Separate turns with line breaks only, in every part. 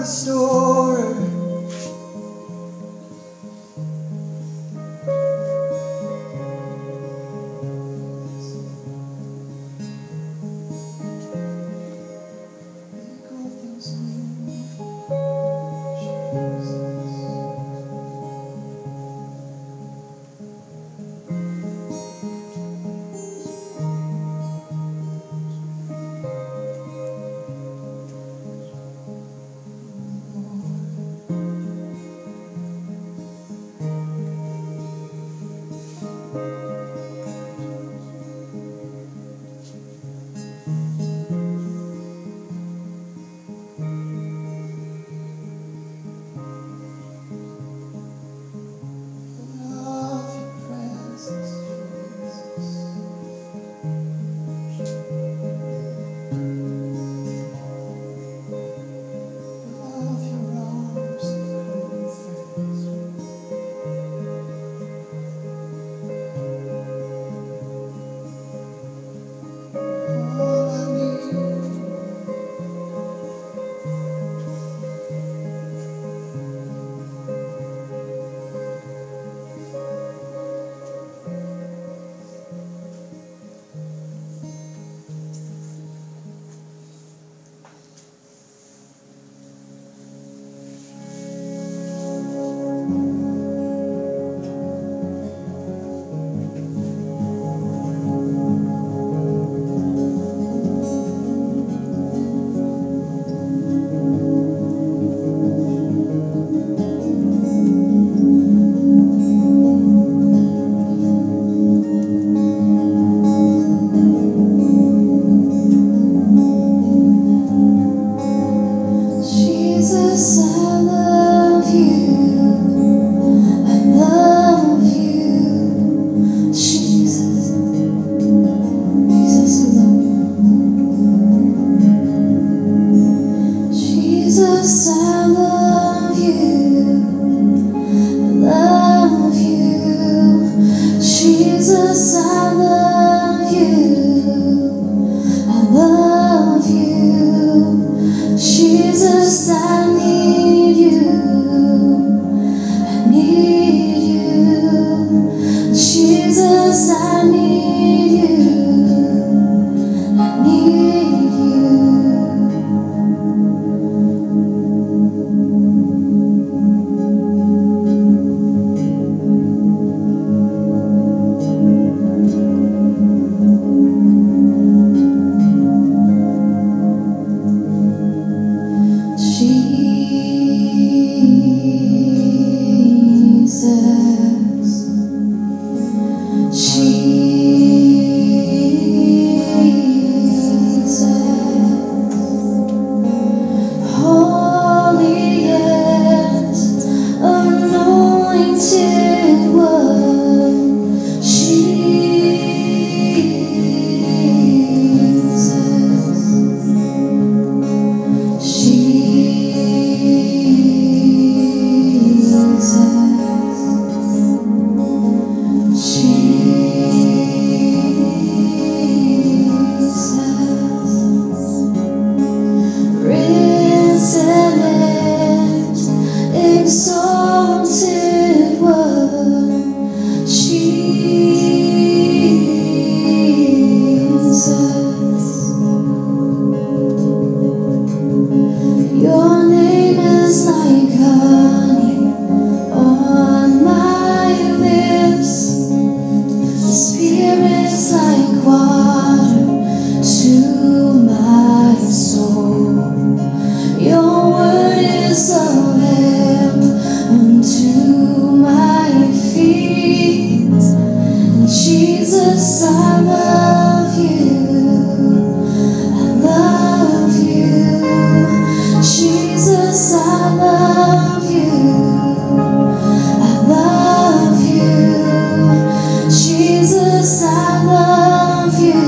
restorer. Make all things new, Jesus. Love your presence, Jesus. Love your arms of comfort. All I need. Jesus, I love you. I love you. Jesus, Jesus, I love you. Jesus, I love you. I love you. Jesus, I love you. I love you. Jesus, I need you. I need you. Jesus, I need you. I need you. Jesus, Jesus, Holy and anointed one, Jesus, risen and exalted one, Jesus. Your name is like honey on my lips. The Spirit's like water to my soul. Your word is a lamp unto my feet. Jesus, I love you. I love you. Jesus, I love you. I love you. Jesus, I love you.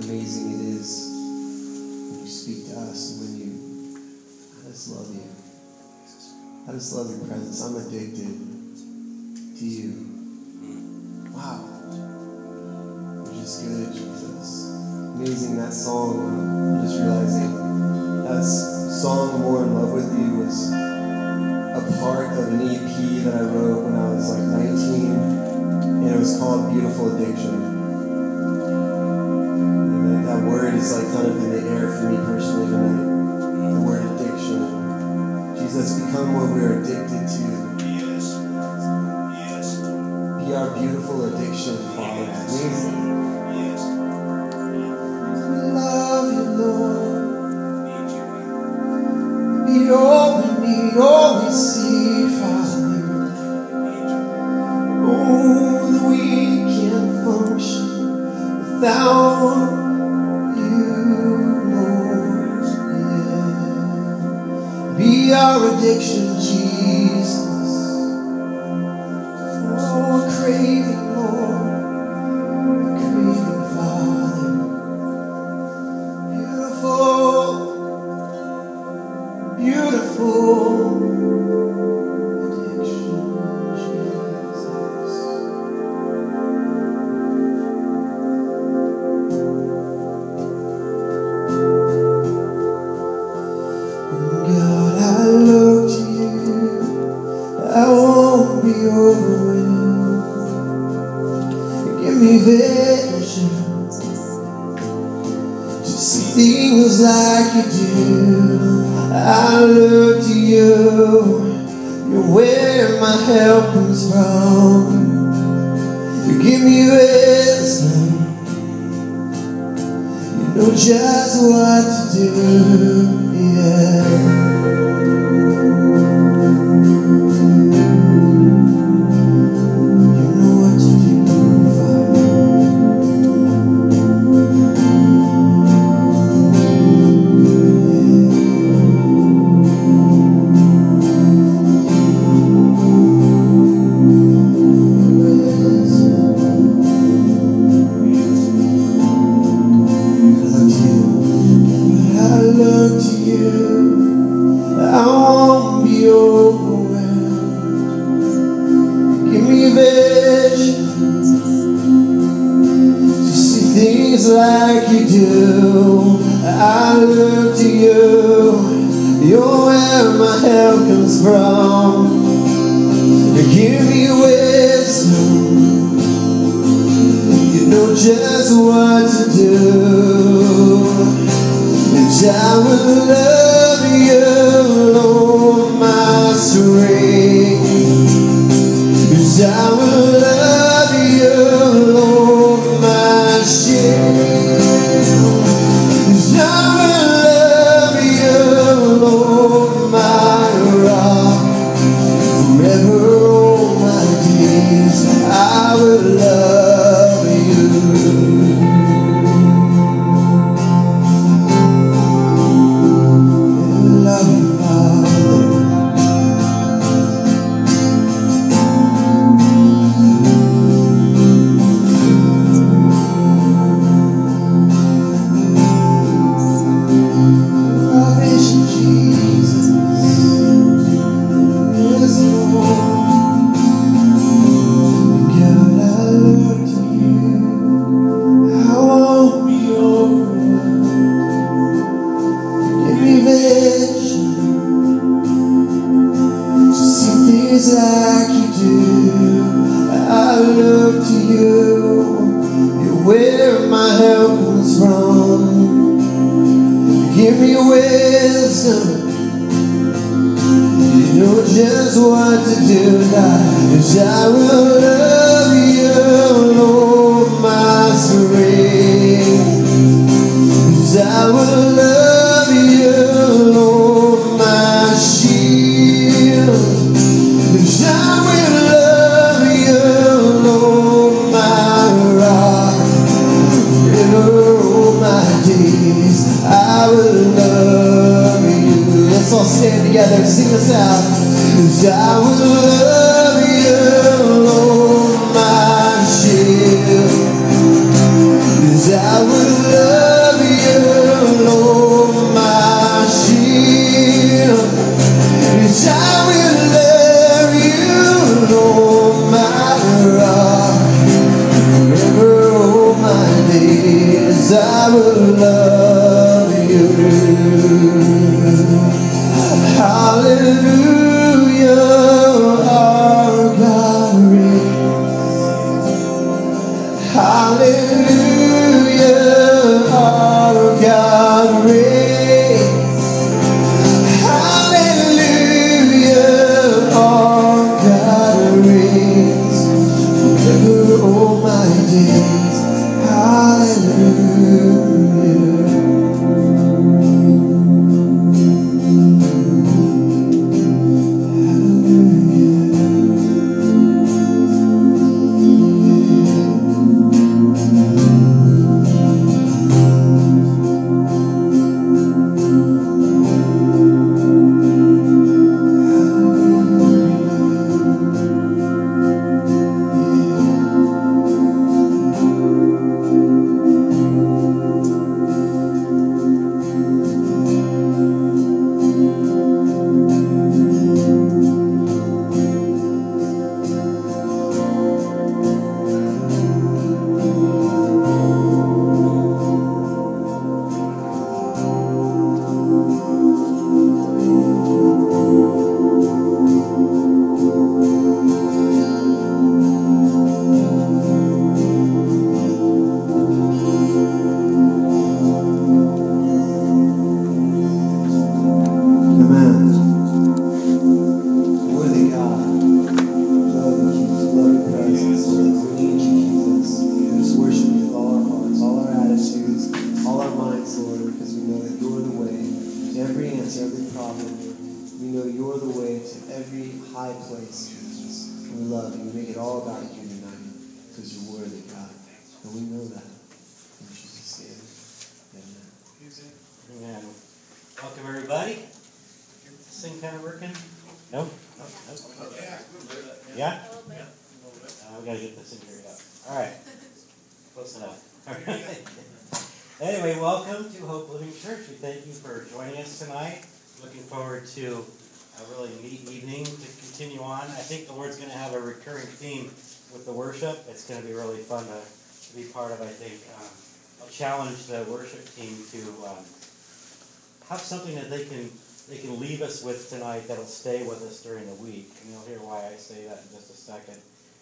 amazing it is when you speak to us and when you, I just love you. I just love your presence. I'm addicted to you. Wow. You're just good, Jesus. Amazing that song. I'm just realizing that song, More in Love with You, was a part of an EP that I wrote when I was like 19, and it was called Beautiful Addiction. And that word is like kind of in the air for me personally tonight. The word addiction. Jesus, become what we're addicted to.
Yes. Yes.
Be our beautiful addiction, Father. Amazing.
Yes.
We love you, Lord.
Need you.
Be all we need, all we see, Father.
Need you.
Oh, that we can't function without you, Lord. Yeah. Be our addiction, Jesus. Oh, a craving, Lord. A craving, Father. Beautiful, beautiful. Things like you do, I look to you. You're where my help comes from. You give me wisdom. You know just what to do. Yeah. Like you do, I look to you. You're where my help comes from. You give me wisdom. You know just what to do. And I will love you, Lord, my strength. And I will love you, Lord, my shield. I would love our God reigns. Hallelujah, our God reigns. Hallelujah, our God reigns. Forever all my days. Hallelujah.
Amen. Welcome, everybody. This thing kind of working? No? Nope. Yeah? We got to get this thing figured out. All right. Close enough. All right. Anyway, welcome to Hope Living Church. We thank you for joining us tonight. Looking forward to a really neat evening to continue on. I think the Lord's going to have a recurring theme with the worship. It's going to be really fun to be part of, I think. I'll challenge the worship team to have something that they can leave us with tonight that'll stay with us during the week. And you'll hear why I say that in just a second.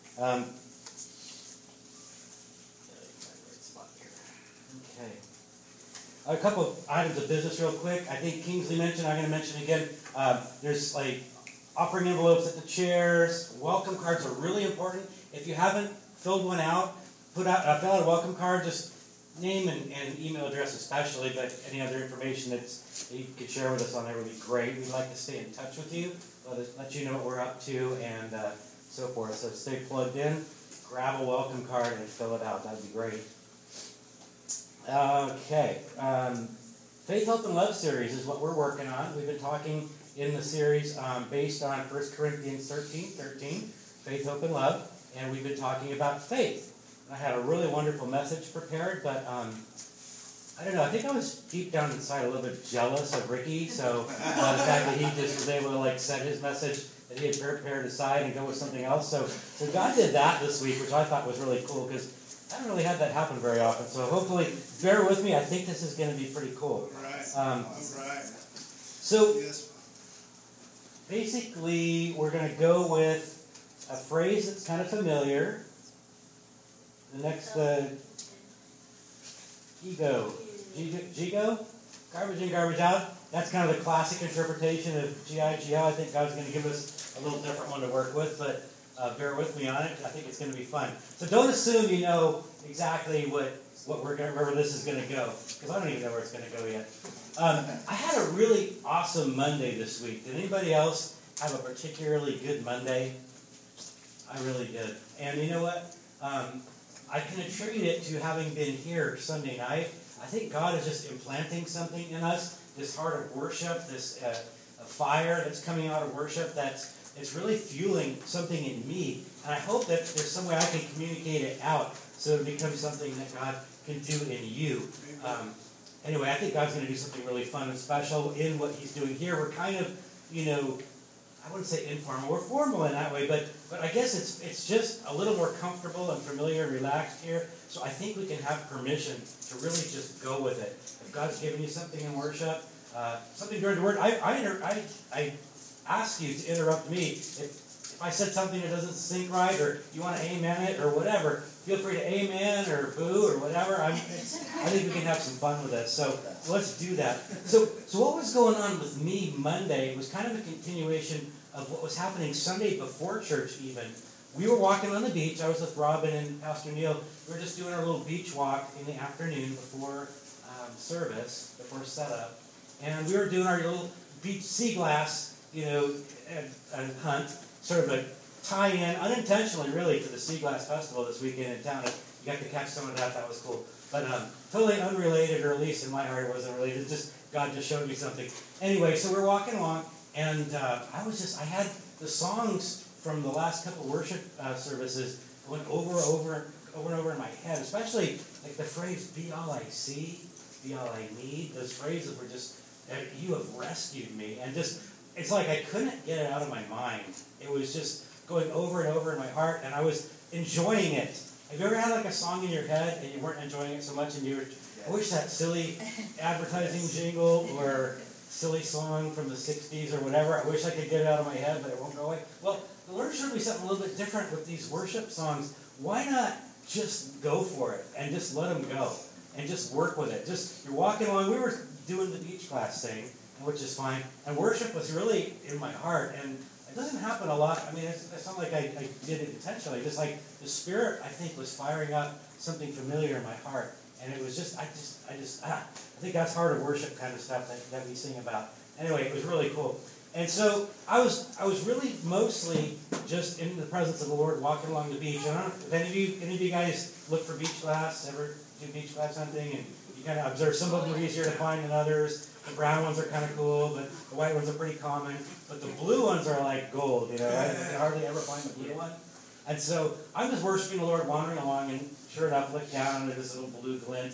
Okay. A couple of items of business real quick. I think Kingsley mentioned, I'm going to mention again, there's like offering envelopes at the chairs. Welcome cards are really important. If you haven't filled one out, fill out a welcome card, just name and email address especially, but any other information that you could share with us on there would be great. We'd like to stay in touch with you, let you know what we're up to and so forth. So stay plugged in, grab a welcome card and fill it out. That would be great. Okay. Faith, Hope, and Love series is what we're working on. We've been talking in the series based on 1 Corinthians 13, Faith, Hope, and Love, and we've been talking about faith. I had a really wonderful message prepared, but I don't know, I think I was deep down inside a little bit jealous of Ricky, so the fact that he just was able to set his message that he had prepared aside and go with something else. So God did that this week, which I thought was really cool, because I haven't really had that happen very often. So hopefully, bear with me, I think this is going to be pretty cool.
All right.
So basically, we're going to go with a phrase that's kind of familiar. The next, Gigo? Garbage in, garbage out. That's kind of the classic interpretation of G-I-G-O. I think God's going to give us a little different one to work with, but bear with me on it. I think it's going to be fun. So don't assume you know exactly where this is going to go, because I don't even know where it's going to go yet. I had a really awesome Monday this week. Did anybody else have a particularly good Monday? I really did. And you know what? I can attribute it to having been here Sunday night. I think God is just implanting something in us, this heart of worship, this a fire that's coming out of worship it's really fueling something in me. And I hope that there's some way I can communicate it out so it becomes something that God can do in you. Anyway, I think God's going to do something really fun and special in what He's doing here. We're kind of, I wouldn't say informal. We're formal in that way, but I guess it's just a little more comfortable and familiar and relaxed here. So I think we can have permission to really just go with it. If God's given you something in worship, something during the word, I ask you to interrupt me. If I said something that doesn't sync right, or you want to amen it, or whatever, feel free to amen or boo or whatever. I think we can have some fun with this. So let's do that. So what was going on with me Monday was kind of a continuation of what was happening Sunday before church even. We were walking on the beach. I was with Robin and Pastor Neil. We were just doing our little beach walk in the afternoon before service, before setup. And we were doing our little beach sea glass, hunt, sort of a tie-in, unintentionally really, to the Sea Glass Festival this weekend in town. You got to catch some of that. That was cool. But totally unrelated, or at least in my heart it wasn't related. God just showed me something. Anyway, so we're walking along, and I had the songs from the last couple of worship services going over and over in my head, especially like the phrase, be all I see, be all I need. Those phrases were just, you have rescued me. And just, it's like I couldn't get it out of my mind. It was just going over and over in my heart, and I was enjoying it. Have you ever had like a song in your head and you weren't enjoying it so much, and I wish that silly advertising jingle or silly song from the 60s or whatever, I wish I could get it out of my head, but it won't go away. Well, the Lord showed me something a little bit different with these worship songs. Why not just go for it and just let them go and just work with it? Just, you're walking along. We were doing the beach class thing, which is fine, and worship was really in my heart, and it doesn't happen a lot. I mean, it's not like I did it intentionally. Just like the Spirit, I think, was firing up something familiar in my heart, and it was just, I think that's heart of worship kind of stuff that we sing about. Anyway, it was really cool. And so I was really mostly just in the presence of the Lord, walking along the beach. I don't know if any of you guys look for beach glass, ever do beach glass hunting, and you kind of observe some of them are easier to find than others. The brown ones are kind of cool, but the white ones are pretty common. But the blue ones are like gold, right? You can hardly ever find the blue one. And so I'm just worshiping the Lord, wandering along, and sure enough, look down into this little blue glint.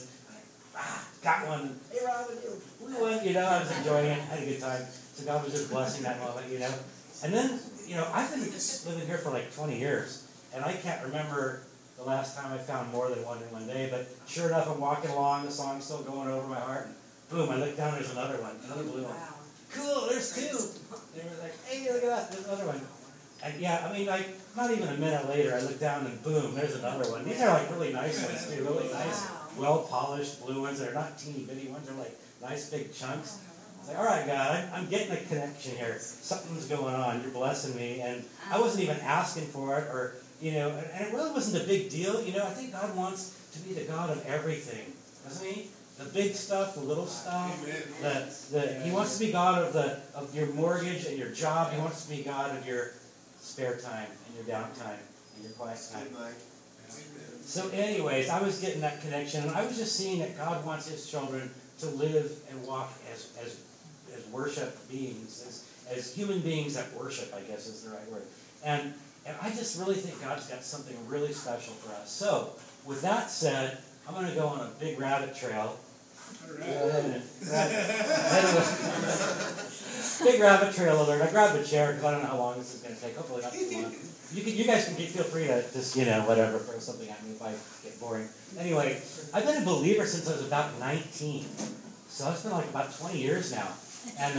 Got one. Hey, Robin, blue one. I was enjoying it. Had a good time. So God was just blessing that moment, And then, I've been living here for like 20 years, and I can't remember the last time I found more than one in one day. But sure enough, I'm walking along, the song's still going over my heart, and boom, I look down, there's another one, another blue one. Cool, there's two. They were like, hey, look at that, there's another one. And not even a minute later, I look down and boom, there's another one. These are like really nice ones too, really nice, well-polished blue ones. They're not teeny bitty ones, they're like nice big chunks. It's like, all right, God, I'm getting a connection here. Something's going on. You're blessing me, and I wasn't even asking for it, or and it really wasn't a big deal. I think God wants to be the God of everything, doesn't He? The big stuff, the little stuff. He wants to be God of your mortgage and your job. He wants to be God of your spare time and your downtime and your quiet time. So, anyways, I was getting that connection, and I was just seeing that God wants His children to live and walk as worship beings, as human beings that worship, I guess is the right word. And I just really think God's got something really special for us. So, with that said, I'm going to go on a big rabbit trail. Big rabbit trail alert. I grabbed a chair because I don't know how long this is going to take. Hopefully not too long. You guys can feel free to just, whatever, throw something at me if I get boring. Anyway, I've been a believer since I was about 19. So it's been like about 20 years now. And,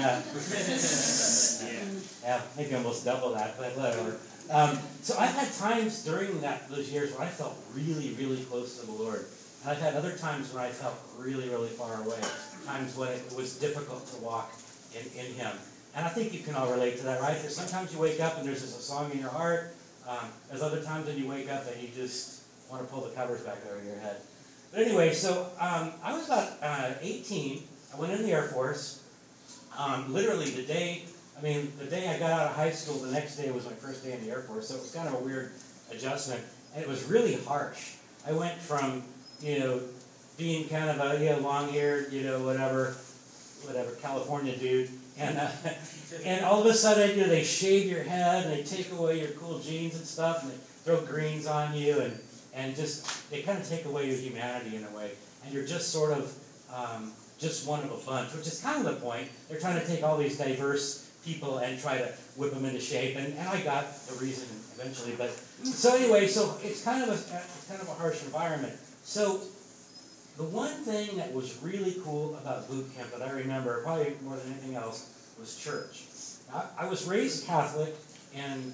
maybe almost double that, but whatever. So I've had times during those years when I felt really, really close to the Lord. And I've had other times when I felt really, really far away. Times when it was difficult to walk in Him. And I think you can all relate to that, right? There's sometimes you wake up and there's just a song in your heart. There's other times when you wake up and you just want to pull the covers back over your head. But anyway, so I was about 18. I went in the Air Force. Literally the day I got out of high school, the next day was my first day in the Air Force. So it was kind of a weird adjustment. And it was really harsh. I went from, being kind of a long-haired, whatever California dude, and all of a sudden, they shave your head and they take away your cool jeans and stuff, and they throw greens on you, and just they kind of take away your humanity in a way, and you're just sort of just one of a bunch, which is kind of the point. They're trying to take all these diverse people and try to whip them into shape, and I got the reason eventually. But so anyway, so it's kind of a harsh environment. So the one thing that was really cool about boot camp that I remember, probably more than anything else, was church. I was raised Catholic, and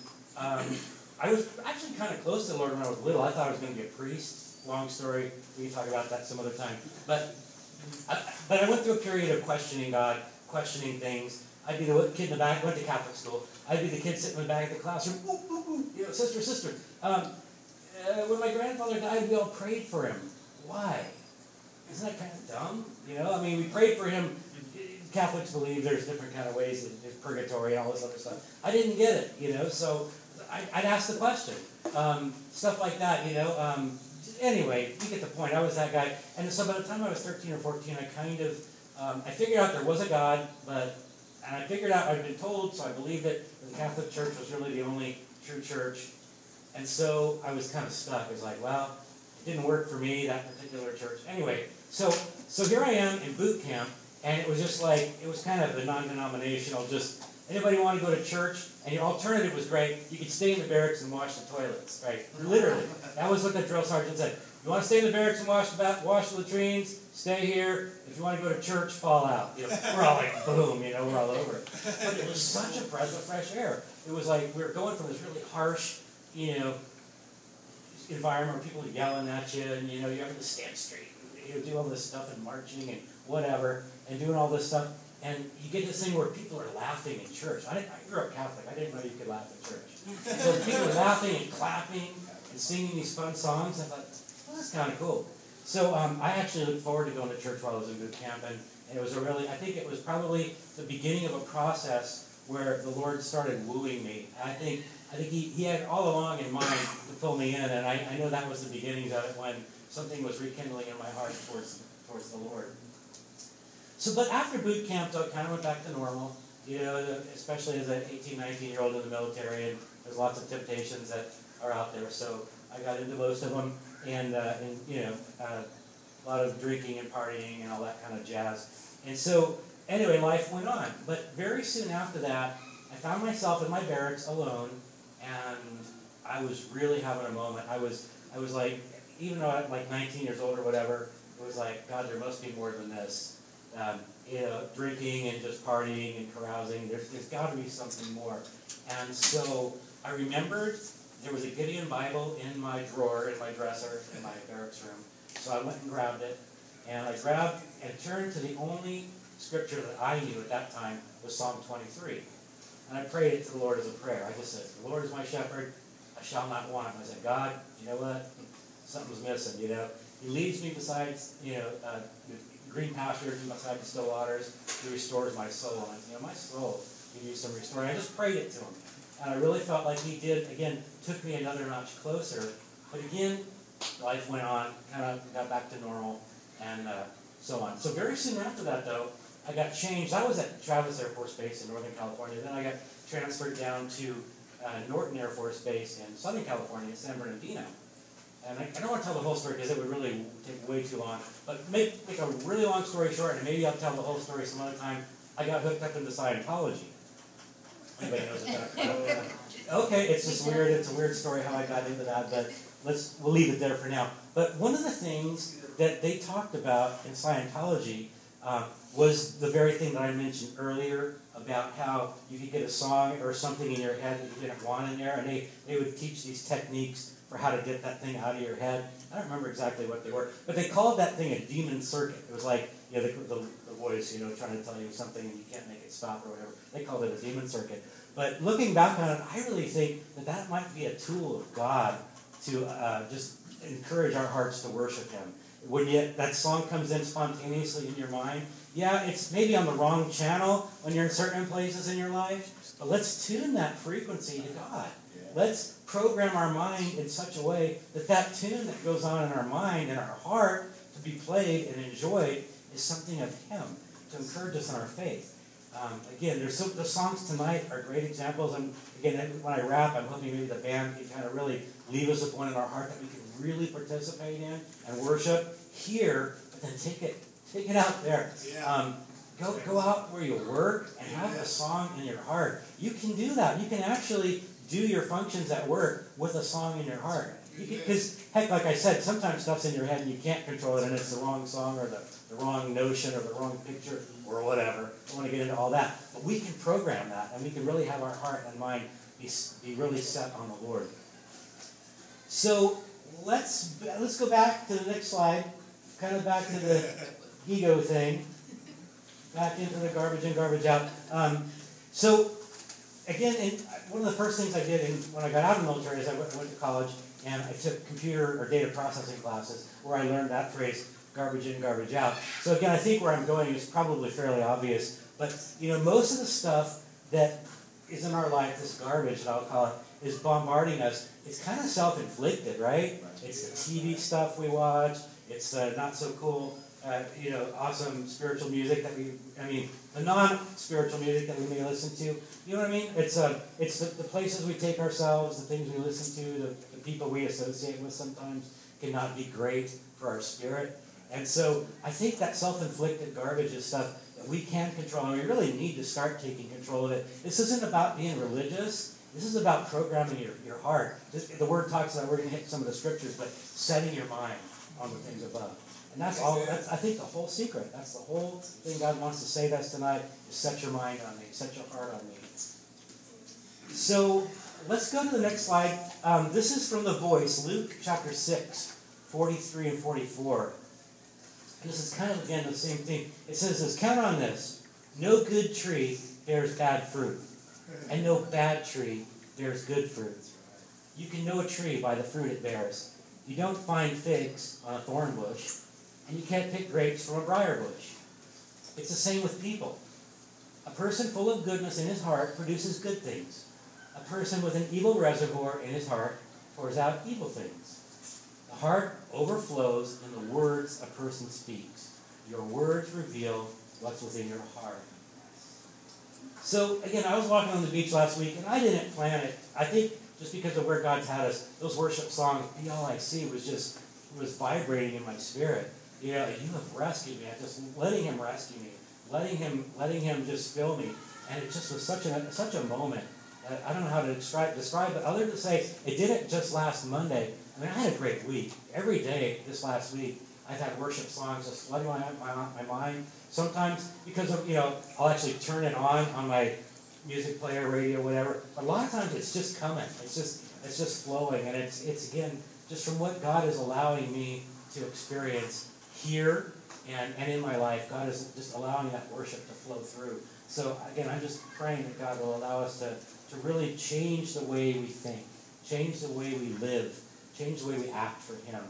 I was actually kind of close to the Lord when I was little. I thought I was going to be a priest. Long story. We can talk about that some other time. But I went through a period of questioning God, questioning things. I'd be the kid in the back. Went to Catholic school. I'd be the kid sitting in the back of the classroom. Ooh, ooh, ooh, you know, sister. When my grandfather died, we all prayed for him. Why? Isn't that kind of dumb? You know, I mean, we prayed for him. Catholics believe there's different kind of ways, there's purgatory and all this other stuff. I didn't get it, you know, so I'd ask the question. Stuff like that, you know. Anyway, you get the point. I was that guy. And so by the time I was 13 or 14, I kind of, I figured out there was a God, and I figured out, I'd been told, so I believed it, that the Catholic Church was really the only true church. And so I was kind of stuck. I was like, well, it didn't work for me, that particular church. Anyway, so here I am in boot camp, and it was just like, it was kind of a non-denominational, just, anybody want to go to church? And your alternative was great. You could stay in the barracks and wash the toilets, right? Literally. That was what the drill sergeant said. You want to stay in the barracks and wash the latrines? Stay here. If you want to go to church, fall out. You know, we're all like, boom, you know, we're all over it. But it was such a breath of fresh air. It was like we were going from this really harsh, you know, environment where people are yelling at you, and you know, you have to stand straight, and you do all this stuff and marching and whatever, and doing all this stuff, and you get this thing where people are laughing in church. I grew up Catholic. I didn't know you could laugh in church. So people are laughing and clapping and singing these fun songs. I thought, well, that's kind of cool. So I actually looked forward to going to church while I was in boot camp, and it was I think it was probably the beginning of a process where the Lord started wooing me. I think he had all along in mind to pull me in, and I know that was the beginnings of it when something was rekindling in my heart towards the Lord. So, but after boot camp, though, it kind of went back to normal, you know, especially as an 18, 19-year-old in the military, and there's lots of temptations that are out there. So I got into most of them, and you know, a lot of drinking and partying and all that kind of jazz. And so, anyway, life went on. But very soon after that, I found myself in my barracks alone, and I was really having a moment. I was like, even though I'm like 19 years old or whatever, it was like, God, there must be more than this. You know, drinking and just partying and carousing. There's got to be something more. And so I remembered there was a Gideon Bible in my drawer, in my dresser, in my barracks room. So I went and grabbed it, and I grabbed and turned to the only scripture that I knew at that time was Psalm 23. And I prayed it to the Lord as a prayer. I just said, the Lord is my shepherd, I shall not want. And I said, God, you know what? Something's missing, you know. He leads me beside, you know, green pastures and beside the still waters. He restores my soul. And, you know, my soul, he needs some restoring. I just prayed it to him. And I really felt like he did, again, took me another notch closer. But again, life went on, kind of got back to normal, and so on. So very soon after that, though, I got changed. I was at Travis Air Force Base in Northern California. Then I got transferred down to Norton Air Force Base in Southern California, in San Bernardino. And I don't want to tell the whole story because it would really take way too long. But make a really long story short, and maybe I'll tell the whole story some other time. I got hooked up into Scientology. Anybody knows about okay, it's just weird. It's a weird story how I got into that, but we'll leave it there for now. But one of the things that they talked about in Scientology was the very thing that I mentioned earlier about how you could get a song or something in your head that you didn't want in there, and they would teach these techniques for how to get that thing out of your head. I don't remember exactly what they were, but they called that thing a demon circuit. It was like, you know, the voice, you know, trying to tell you something and you can't make it stop or whatever. They called it a demon circuit. But looking back on it, I really think that might be a tool of God to just encourage our hearts to worship Him. When that song comes in spontaneously in your mind, yeah, it's maybe on the wrong channel when you're in certain places in your life, but let's tune that frequency to God. Let's program our mind in such a way that tune that goes on in our mind and our heart to be played and enjoyed is something of Him to encourage us in our faith. Again, the songs tonight are great examples. And again, when I rap, I'm hoping maybe the band can kind of really leave us with one in our heart that we can really participate in and worship here, but then take it out there. Go out where you work and have the song in your heart. You can do that. You can actually do your functions at work with a song in your heart. Because, heck, like I said, sometimes stuff's in your head and you can't control it, and it's the wrong song or the wrong notion or the wrong picture or whatever. I don't want to get into all that. But we can program that, and we can really have our heart and mind be really set on the Lord. So let's go back to the next slide, kind of back to the ego thing, back into the garbage in, garbage out. So again, one of the first things I did when I got out of the military is I went to college and I took computer or data processing classes where I learned that phrase, garbage in, garbage out. So again, I think where I'm going is probably fairly obvious, but most of the stuff that is in our life, this garbage, I'll call it, is bombarding us. It's kind of self-inflicted, right? It's the TV stuff we watch. It's the not so cool, awesome spiritual music that the non-spiritual music that we may listen to. You know what I mean? It's the places we take ourselves, the things we listen to, the people we associate with sometimes cannot be great for our spirit. And so I think that self-inflicted garbage is stuff that we can control, and we really need to start taking control of it. This isn't about being religious. This is about programming your heart. The Word talks about, we're going to hit some of the scriptures, but setting your mind on the things above. And that's all, I think, the whole secret. That's the whole thing God wants to say to us tonight, is set your mind on me, set your heart on me. So let's go to the next slide. This is from The Voice, Luke chapter 6, 43 and 44. And this is kind of, again, the same thing. It says this, count on this, no good tree bears bad fruit, and no bad tree bears good fruit. You can know a tree by the fruit it bears. You don't find figs on a thorn bush, and you can't pick grapes from a briar bush. It's the same with people. A person full of goodness in his heart produces good things. A person with an evil reservoir in his heart pours out evil things. The heart overflows in the words a person speaks. Your words reveal what's within your heart. So, again, I was walking on the beach last week, and I didn't plan it. I think just because of where God's had us, those worship songs, Be All I See, was vibrating in my spirit. You have rescued me. I'm just letting Him rescue me, letting Him just fill me. And it just was such a moment. I don't know how to describe it, other than to say it didn't just last Monday. I had a great week. Every day this last week, I've had worship songs just flooding my mind. Sometimes because of, I'll actually turn it on my music player, radio, whatever. But a lot of times it's just coming. It's just flowing, and it's again just from what God is allowing me to experience here and in my life. God is just allowing that worship to flow through. So again, I'm just praying that God will allow us to really change the way we think, change the way we live, change the way we act for Him.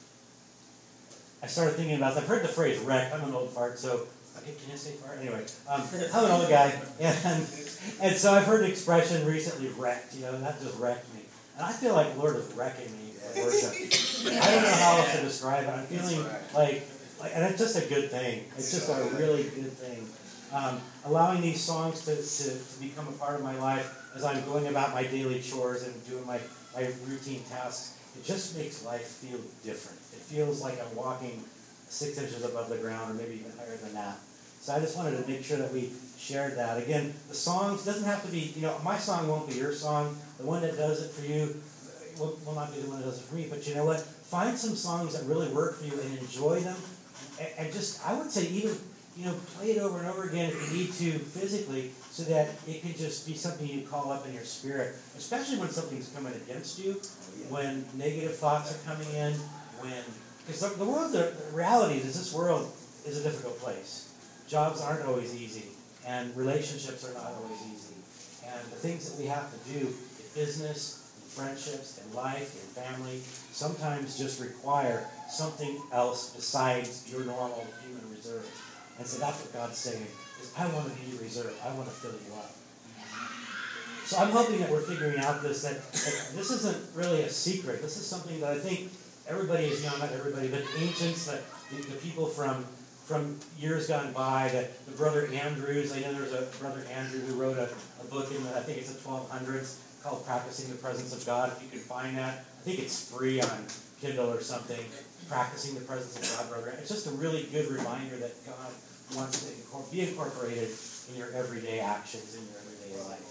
I started thinking about this. I've heard the phrase wreck. I'm an old fart, so can I say fart? Anyway, I'm an old guy, and so I've heard the expression recently, wrecked. That just wrecked me. And I feel like the Lord is wrecking me at worship. I don't know how else to describe it. I'm feeling like, and it's just a good thing. It's just a really good thing. Allowing these songs to become a part of my life as I'm going about my daily chores and doing my routine tasks, it just makes life feel different. It feels like I'm walking 6 inches above the ground, or maybe even higher than that. So I just wanted to make sure that we shared that. Again, the songs doesn't have to be, my song won't be your song. The one that does it for you will not be the one that does it for me. But you know what? Find some songs that really work for you and enjoy them. And just, I would say even, play it over and over again if you need to physically, so that it can just be something you call up in your spirit, especially when something's coming against you, when negative thoughts are coming in, because the reality is this world is a difficult place. Jobs aren't always easy, and relationships are not always easy. And the things that we have to do in business, in friendships, in life, in family, sometimes just require something else besides your normal human reserve. And so that's what God's saying, is I want to be your reserve. I want to fill you up. So I'm hoping that we're figuring out that this isn't really a secret. This is something that I think everybody is, not everybody, but ancients, the people from years gone by, the Brother Andrews. I know there's a Brother Andrew who wrote a book in I think it's the 1200s called Practicing the Presence of God. If you can find that, I think it's free on Kindle or something. Practicing the Presence of God, Brother. It's just a really good reminder that God wants to be incorporated in your everyday actions, in your everyday life.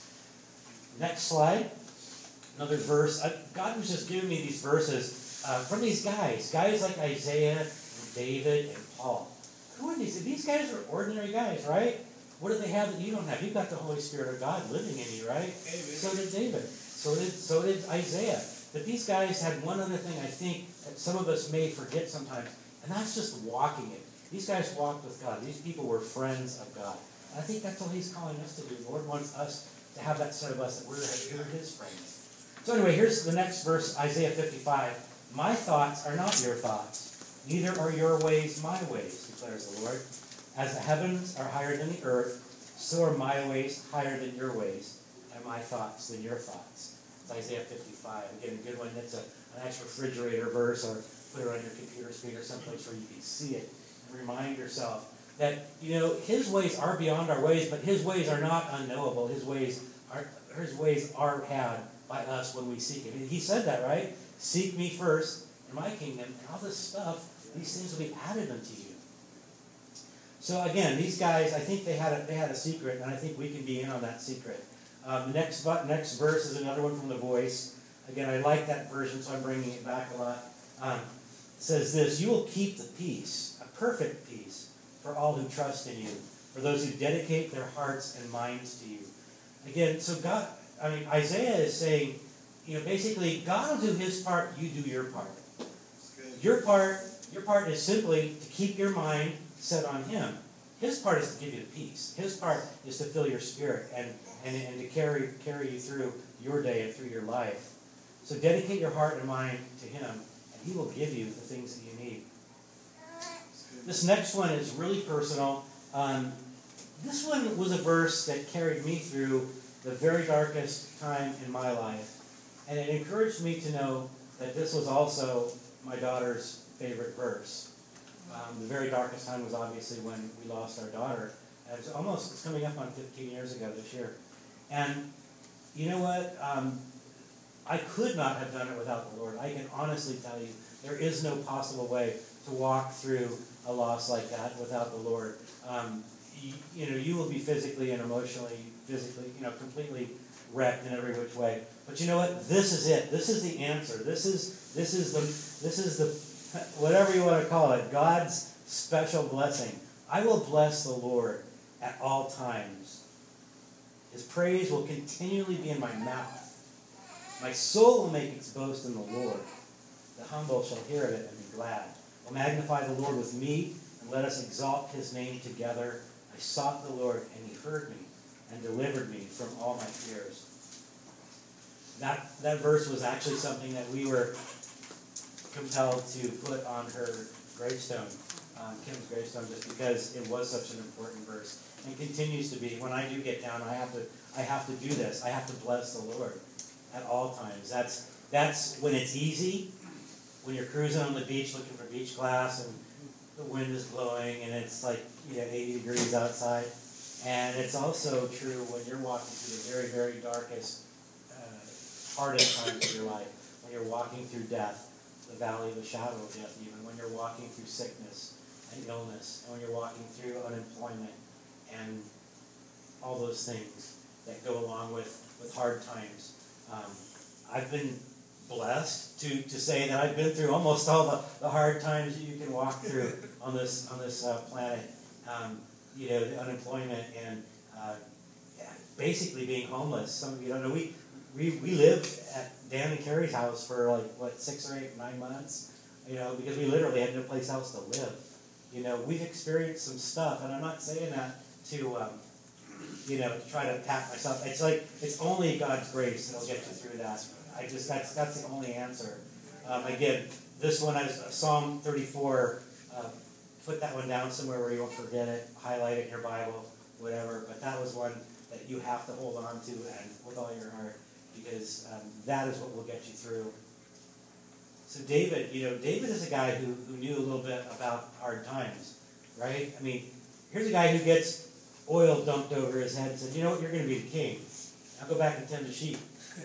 Next slide. Another verse. God was just giving me these verses from these guys like Isaiah, and David, and Paul, who are these? These guys are ordinary guys, right? What do they have that you don't have? You've got the Holy Spirit of God living in you, right?
Amen.
So did David. So did Isaiah. But these guys had one other thing I think that some of us may forget sometimes, and that's just walking it. These guys walked with God. These people were friends of God. And I think that's all he's calling us to do. The Lord wants us to have that side of us, that we're his friends. So anyway, here's the next verse, Isaiah 55. My thoughts are not your thoughts, neither are your ways my ways, declares the Lord. As the heavens are higher than the earth, so are my ways higher than your ways, and my thoughts than your thoughts. It's Isaiah 55. Again, a good one. That's a nice refrigerator verse, or put it on your computer screen or someplace where you can see it. And remind yourself that, his ways are beyond our ways, but his ways are not unknowable. His ways are had by us when we seek him. He said that, right? Seek me first in my kingdom, and all this stuff, these things will be added unto you. So again, these guys, I think they had a secret, and I think we can be in on that secret. Next verse is another one from The Voice. Again, I like that version, so I'm bringing it back a lot. It says this: you will keep the peace, a perfect peace, for all who trust in you, for those who dedicate their hearts and minds to you. Again, so Isaiah is saying, basically, God will do his part, you do your part. Your part is simply to keep your mind set on him. His part is to give you peace. His part is to fill your spirit and to carry you through your day and through your life. So dedicate your heart and mind to him, and he will give you the things that you need. This next one is really personal. This one was a verse that carried me through the very darkest time in my life. And it encouraged me to know that this was also my daughter's favorite verse. The very darkest time was obviously when we lost our daughter. And it's coming up on 15 years ago this year. And you know what? I could not have done it without the Lord. I can honestly tell you, there is no possible way to walk through a loss like that without the Lord. You will be physically and emotionally, completely wrecked in every which way. But you know what? This is it. This is the answer. This is the whatever you want to call it, God's special blessing. I will bless the Lord at all times. His praise will continually be in my mouth. My soul will make its boast in the Lord. The humble shall hear of it and be glad. Will magnify the Lord with me, and let us exalt his name together. I sought the Lord, and he heard me and delivered me from all my fears. That verse was actually something that we were compelled to put on her gravestone, Kim's gravestone, just because it was such an important verse and continues to be. When I do get down, I have to do this. I have to bless the Lord at all times. That's when it's easy, when you're cruising on the beach looking for beach glass and the wind is blowing and it's like 80 degrees outside. And it's also true when you're walking through the very, very darkest, hardest times of your life, when you're walking through death, the valley of the shadow of death, even when you're walking through sickness and illness, and when you're walking through unemployment and all those things that go along with hard times. I've been blessed to say that I've been through almost all the hard times that you can walk through on this planet. The unemployment and basically being homeless. Some of you don't know, we lived at Dan and Carrie's house for 6 or 8, 9 months, because we literally had no place else to live. We've experienced some stuff, and I'm not saying that to try to pat myself. It's only God's grace that'll get you through that. That's the only answer. Again, this one is Psalm 34. Put that one down somewhere where you won't forget it. Highlight it in your Bible, whatever. But that was one that you have to hold on to and with all your heart, because that is what will get you through. So David is a guy who knew a little bit about hard times, right? I mean, here's a guy who gets oil dumped over his head and said, you know what, you're going to be the king. I'll go back and tend the sheep,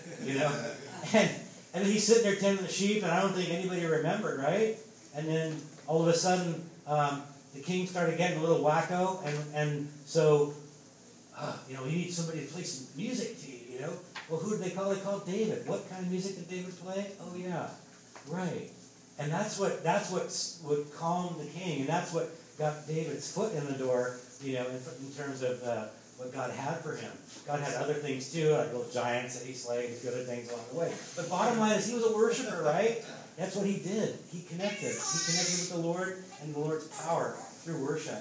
And then he's sitting there tending the sheep, and I don't think anybody remembered, right? And then all of a sudden, the king started getting a little wacko, and so, he needs somebody to play some music to you, Well, who did they call? They called David. What kind of music did David play? Oh, yeah, right. And that's what calmed the king, and that's what got David's foot in the door, in terms of what God had for him. God had other things too, like little giants that he slayed, and other things along the way. But bottom line is he was a worshiper, right? That's what he did. He connected. He connected with the Lord and the Lord's power through worship.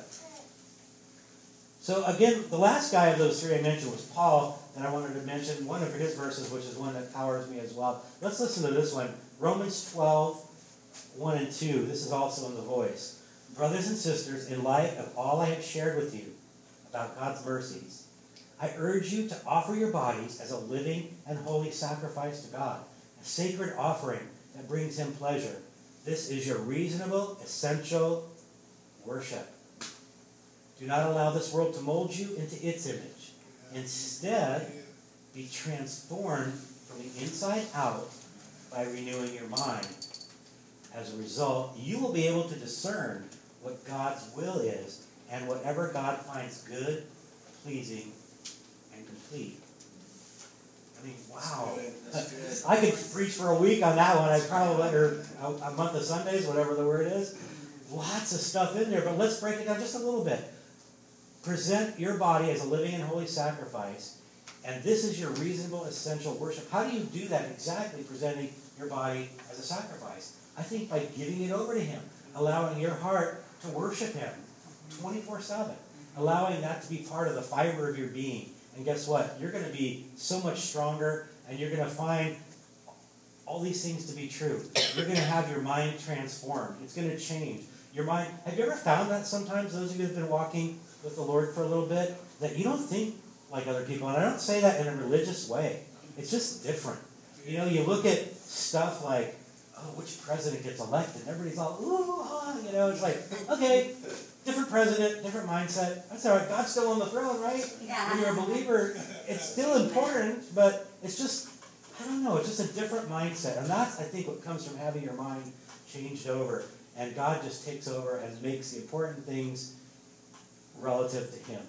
So again, the last guy of those three I mentioned was Paul, and I wanted to mention one of his verses, which is one that powers me as well. Let's listen to this one. Romans 12, 1 and 2. This is also in The Voice. Brothers and sisters, in light of all I have shared with you about God's mercies, I urge you to offer your bodies as a living and holy sacrifice to God, a sacred offering that brings him pleasure. This is your reasonable, essential worship. Do not allow this world to mold you into its image. Instead, be transformed from the inside out by renewing your mind. As a result, you will be able to discern what God's will is and whatever God finds good, pleasing, and complete. I mean, wow. I could preach for a week on that one. I probably, or a month of Sundays, whatever the word is. Lots of stuff in there, but let's break it down just a little bit. Present your body as a living and holy sacrifice, and this is your reasonable, essential worship. How do you do that exactly, presenting your body as a sacrifice? I think by giving it over to him, allowing your heart to worship him 24/7, allowing that to be part of the fiber of your being. And guess what? You're going to be so much stronger, and you're going to find all these things to be true. You're going to have your mind transformed. It's going to change. Your mind. Have you ever found that sometimes, those of you who have been walking with the Lord for a little bit, that you don't think like other people? And I don't say that in a religious way. It's just different. You look at stuff like, oh, which president gets elected? And everybody's all, ooh, ah, it's like, okay, different president, different mindset. That's all right. God's still on the throne, right?
Yeah.
When you're a believer, it's still important, but it's just, I don't know, it's just a different mindset. And that's, I think, what comes from having your mind changed over. And God just takes over and makes the important things relative to him.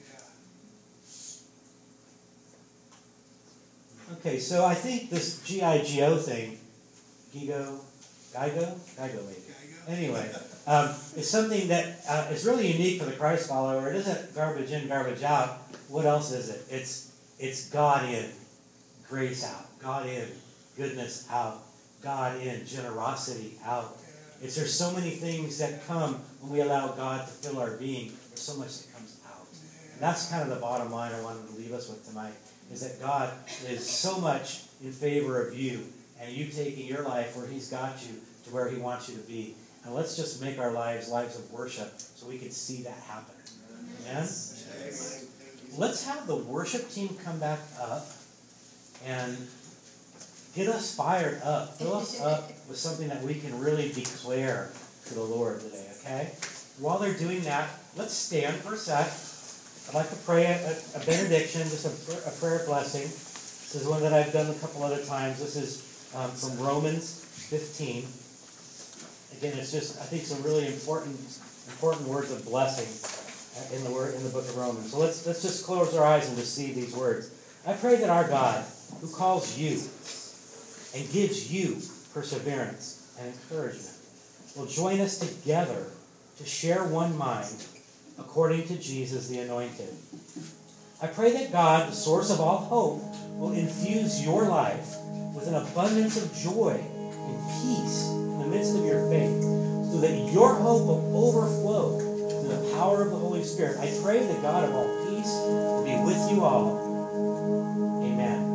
Okay, so I think this G-I-G-O thing, Gigo maybe. Anyway, is something that is really unique for the Christ follower. It isn't garbage in, garbage out. What else is it? It's God in, grace out. God in, goodness out. God in, generosity out. There's so many things that come when we allow God to fill our being. There's so much that comes out. And that's kind of the bottom line I wanted to leave us with tonight, is that God is so much in favor of you and you taking your life where he's got you to where he wants you to be. And let's just make our lives of worship so we can see that happen. Amen? Let's have the worship team come back up and get us fired up. Fill us up with something that we can really declare to the Lord today, okay? While they're doing that, let's stand for a sec. I'd like to pray a benediction, just a prayer blessing. This is one that I've done a couple other times. This is from Romans 15. Again, it's just, I think, some really important words of blessing in the book of Romans. So let's just close our eyes and receive these words. I pray that our God, who calls you and gives you perseverance and encouragement, will join us together to share one mind according to Jesus the Anointed. I pray that God, the source of all hope, will infuse your life with an abundance of joy and peace in the midst of your faith, so that your hope will overflow through the power of the Holy Spirit. I pray the God of all peace will be with you all. Amen.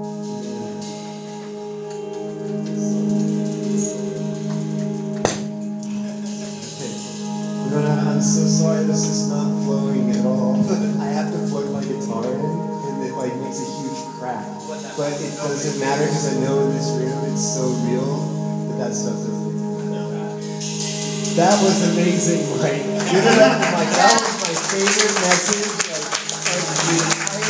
I'm so sorry this is not flowing at all. I have to plug my guitar in, and it makes a huge crack. But it doesn't matter because I know in this room it's so real that stuff doesn't matter. That was amazing, Mike. Give it up, Mike. That was my favorite message of the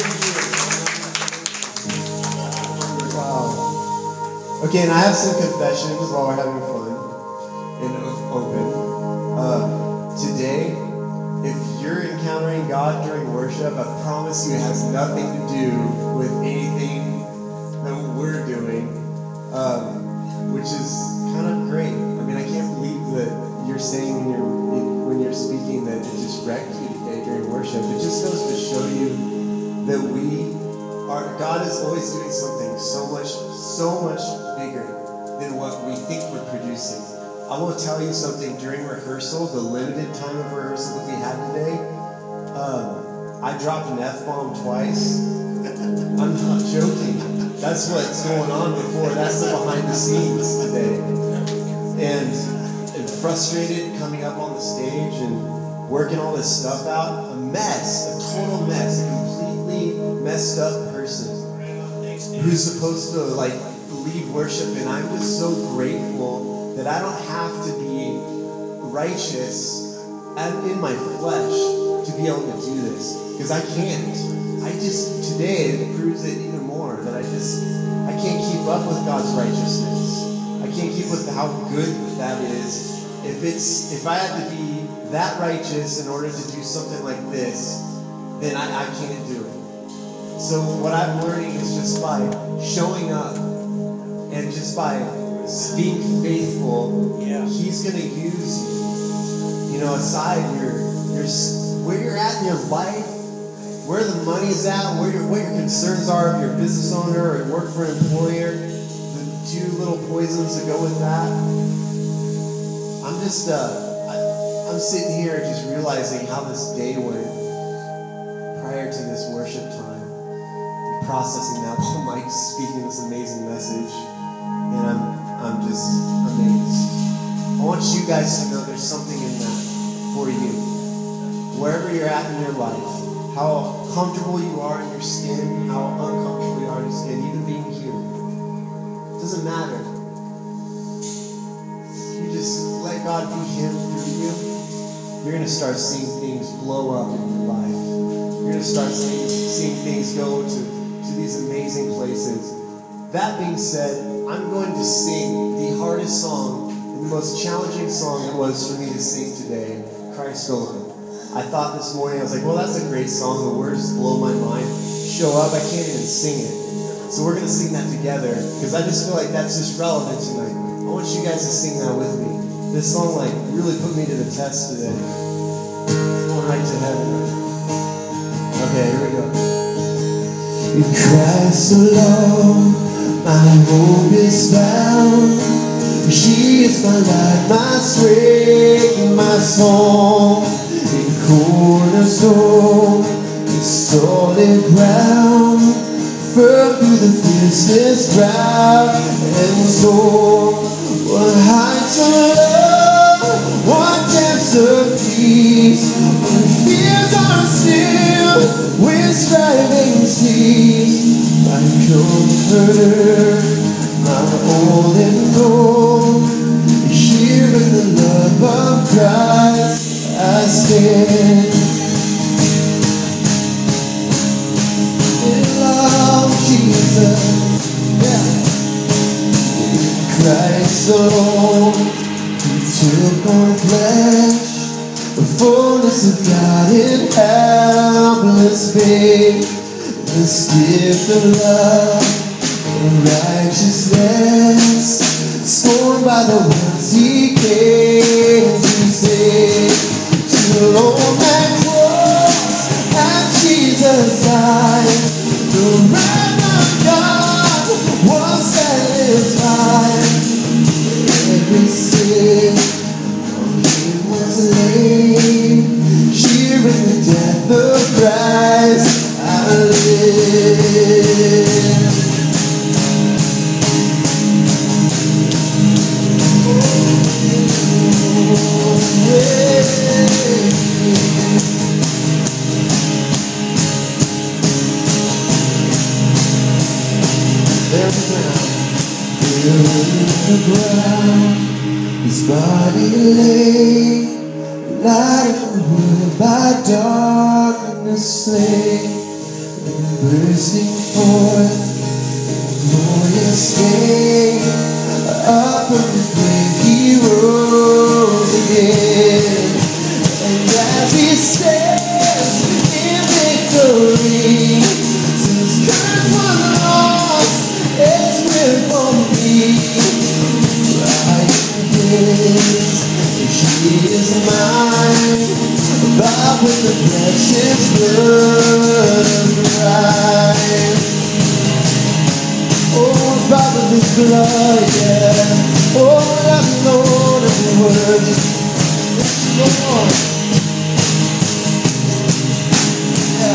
entire year. Wow. Okay, and I have some confessions while we're having fun and open. Today, if you're encountering God during worship, I promise you it has nothing to do with anything that we're doing, which is kind of great. I mean, I can't believe that you're saying when you're speaking that God is always doing something so much bigger than what we think we're producing. I want to tell you something. During rehearsal, the limited time of rehearsal that we had today, I dropped an F-bomb twice. I'm not joking. That's what's going on before. That's the behind the scenes today. And frustrated coming up on the stage and working all this stuff out. A mess, a total mess, a completely messed up person who's supposed to like lead worship. And I'm just so grateful that I don't have to be righteous and in my flesh to be able to do this. Because I can't. Today it proves it even more that I can't keep up with God's righteousness. I can't keep with how good that is. If I had to be that righteous in order to do something like this, then I can't do it. So what I'm learning is just by showing up and just by being faithful, He's going to use you. You know, aside where you're at in your life, where the money is at, what your concerns are if you're a business owner or work for an employer, the two little poisons that go with that. I'm sitting here just realizing how this day went prior to this worship time. And processing that while Mike's speaking this amazing message. And I'm just amazed. I want you guys to know there's something in that for you. Wherever you're at in your life, how comfortable you are in your skin, how uncomfortable you are in your skin, even being here. It doesn't matter. You just let God be Him through you. You're going to start seeing things blow up in your life. You're going to start seeing things go to these amazing places. That being said, I'm going to sing the hardest song and the most challenging song it was for me to sing today, Christ Alone. I thought this morning, I was like, well, that's a great song. The words blow my mind. Show up, I can't even sing it. So we're going to sing that together because I just feel like that's just relevant tonight. I want you guys to sing that with me. This song like really put me to the test today. It's going right to heaven. Okay, here we go. In Christ alone, my hope is found. She is my light, my strength, my song. In cornerstone, in solid ground, firm through the fiercest drought and storm. What heights of love, what depths of peace, when fears are still, when striving cease. My comforter, my all in all, here in the love of Christ I stand. In love, Jesus, yeah. In Christ alone, He took on flesh, the fullness of God in helpless faith, this gift of love and righteousness, scorned by the ones He came to save. On that cross, as Jesus died, the wrath of God was satisfied. Every sin on Him was laid, sharing the death of Christ, I live. The ground, His body lay, light of the world by darkness slain, and bursting forth in glorious day, up from the grave He rose again, and as He stands in victory, since curse was lost, it's grip on me. She is mine, bought with the precious blood of Christ. His blood, yeah. Oh, I'm Lord of the world. Lord. Yeah.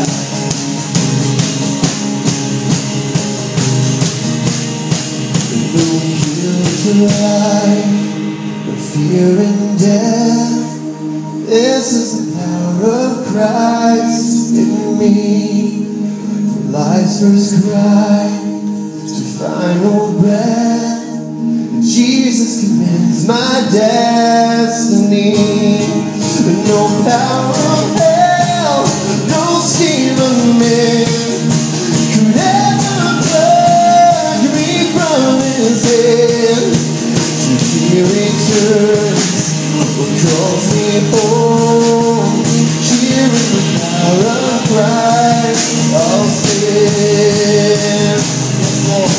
No guilt to life, no fear and death. This is the power of Christ in me. Life's first cry to final breath. Jesus commands my destiny. No power of hell, no scheme of man could ever pluck me from His hand. To He returns, calls me home. Here in the power of Christ, I'll stand. Yes, Lord.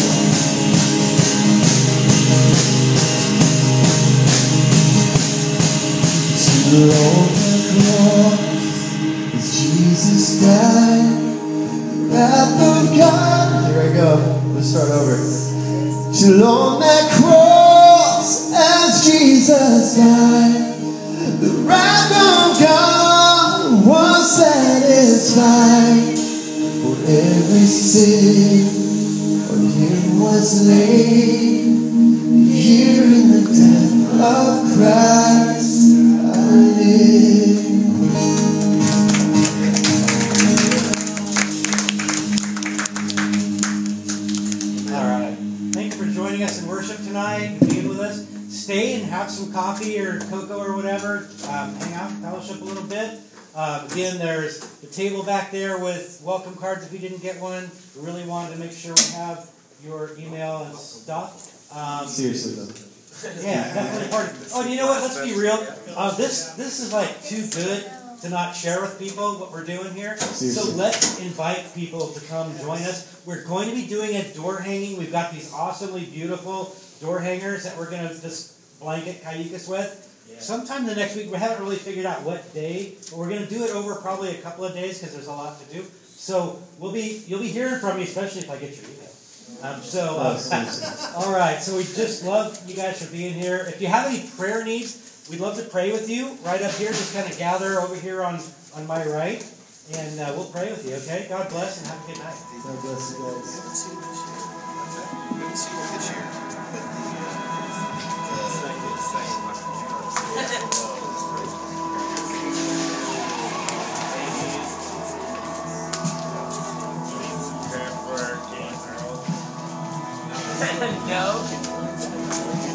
On the cross, as Jesus died, the wrath of God. Here I go. Let's start over. Till on that cross, as Jesus died, the wrath of God was satisfied. For every sin on Him was laid. Here in the death of Christ, I live.
All right. Thank you for joining us in worship tonight, being with us. Stay and have some coffee or cocoa or whatever. Hang out, fellowship a little bit. Again, there's the table back there with welcome cards if you didn't get one. We really wanted to make sure we have your email and stuff.
Seriously though.
Yeah, definitely part of. Oh, you know what? Let's be real. This is like too good to not share with people what we're doing here.
Seriously.
So let's invite people to come join us. We're going to be doing a door hanging. We've got these awesomely beautiful door hangers that we're going to just blanket Cayucas with. Sometime the next week, we haven't really figured out what day, but we're going to do it over probably a couple of days because there's a lot to do. So you'll be hearing from me, especially if I get your email. All right. So we just love you guys for being here. If you have any prayer needs, we'd love to pray with you. Right up here, just kind of gather over here on my right, and we'll pray with you. Okay. God bless and have a good night.
God bless you guys.
No.